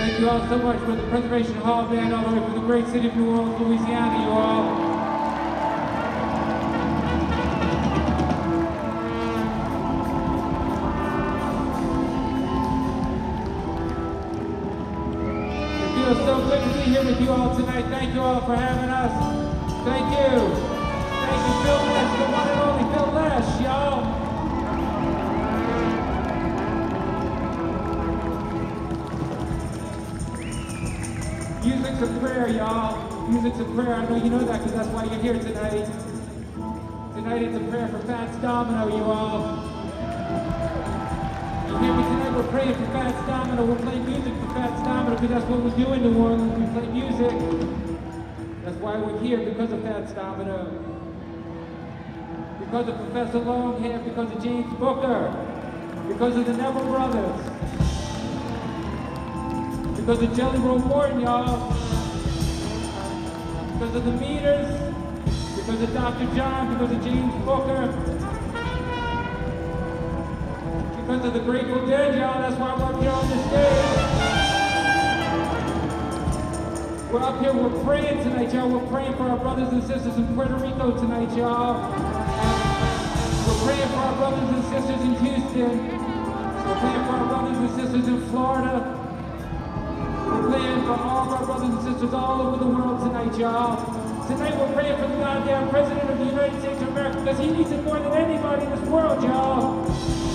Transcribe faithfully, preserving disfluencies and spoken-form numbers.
Thank you all so much for the Preservation Hall Band all the way from the great city of New Orleans, Louisiana, you all. It feels so good to be here with you all tonight. Thank you all for having us. Thank you. Thank you, Phil Lesh, the one and only Phil Lesh, y'all. Music's a prayer, y'all. Music's a prayer. I know you know that because that's why you're here tonight. Tonight it's a prayer for Fats Domino, you all. You hear me tonight? We're praying for Fats Domino. We're playing music for Fats Domino because that's what we do in New Orleans. We play music. That's why we're here, because of Fats Domino. Because of Professor Longhair, because of James Booker, because of the Neville Brothers. Because of Jelly Roll Morton, y'all. Because of the Meters. Because of Doctor John. Because of James Booker. Because of the Grateful Dead, y'all. That's why we're up here on this stage. We're up here, we're praying tonight, y'all. We're praying for our brothers and sisters in Puerto Rico tonight, y'all. We're praying for our brothers and sisters in Houston. We're praying for our brothers and sisters in Florida. We're praying for all of our brothers and sisters all over the world tonight, y'all. Tonight we're praying for the goddamn President of the United States of America because he needs it more than anybody in this world, y'all.